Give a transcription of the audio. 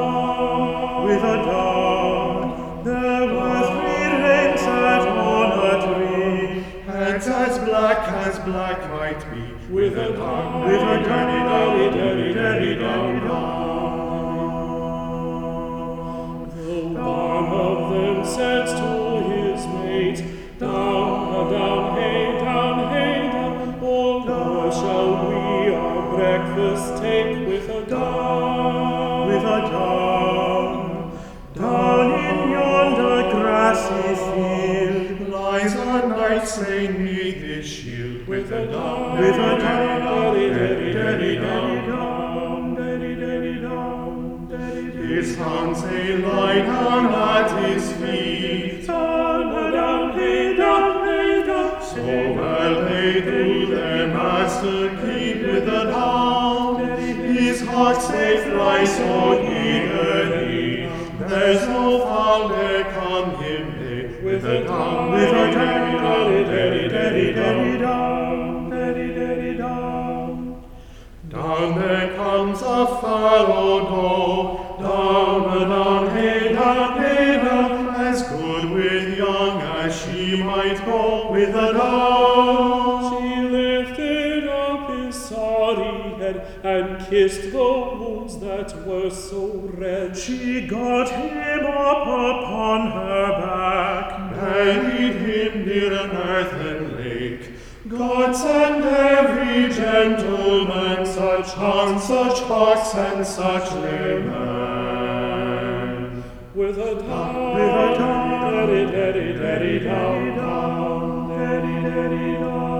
dawn. With a dawn, there were 3 wrens sat on a tree, Heads as black might be. with a dawn, with a daddy, daddy, daddy, daddy, dawn. One of them says to his mate, down, down, hey, down, oh, where shall we our breakfast take with a dawn? With a dawn, down in yonder grassy field, Lies a knight slain 'neath his shield. with a dawn, with a daddy, daddy, daddy, daddy, dawn, daddy, daddy, dawn, daddy, daddy. His hounds they lie down at his feet. Down, down, hey, down, hey, down. So well they do their master keep with a dawn. His heart they fly so eagerly. There's no foul there come him they. With a dawn, With a daddy, daddy, daddy, daddy, down, daddy, daddy, down. Down there comes a fallow doe. Down, hey, down, as good with young as she might go. With a dawn, She lifted up his sorry head and kissed the wounds that were so red. She got him up upon her back, buried him near an earthen lake. God send every gentleman such hounds, such hawks, and such leman. with a down, daddy, daddy, daddy, down, down, daddy, daddy, down.